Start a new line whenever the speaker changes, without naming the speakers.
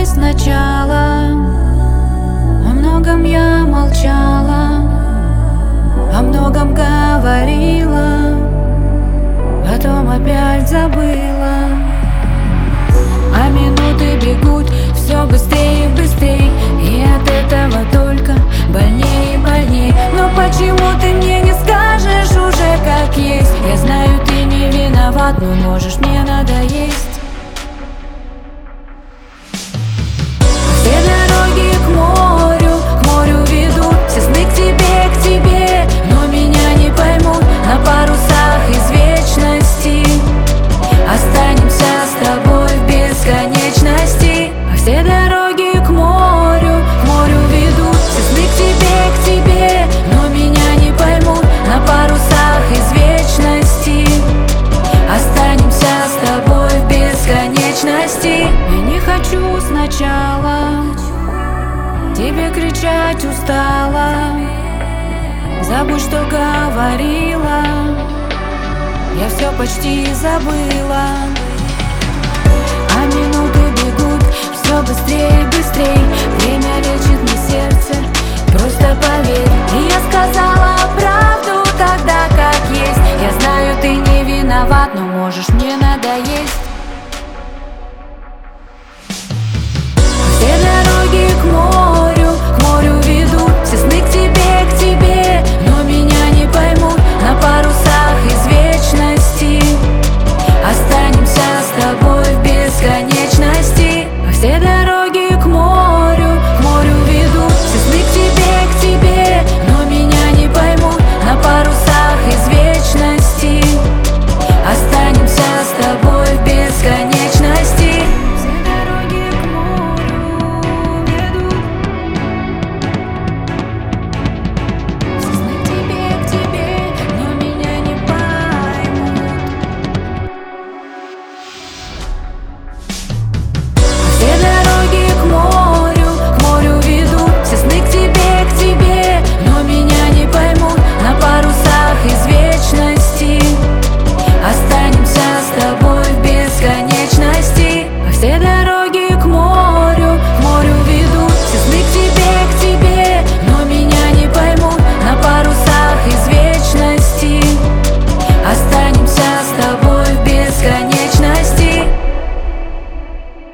давай сначала. О многом я молчала, о многом говорила, потом опять забыла. А минуты бегут все быстрее и быстрее, и от этого только больнее и больнее. Но почему ты мне не скажешь уже как есть? Я знаю, ты не виноват, но можешь мне надоесть. Все дороги к морю ведут, все сны к тебе, но меня не поймут. На парусах из вечности останемся с тобой в бесконечности. Все дороги к морю ведут, все сны к тебе, но меня не поймут. На парусах из вечности останемся с тобой в бесконечности. Я не хочу сначала тебе кричать устала. Забудь, что говорила, я все почти забыла.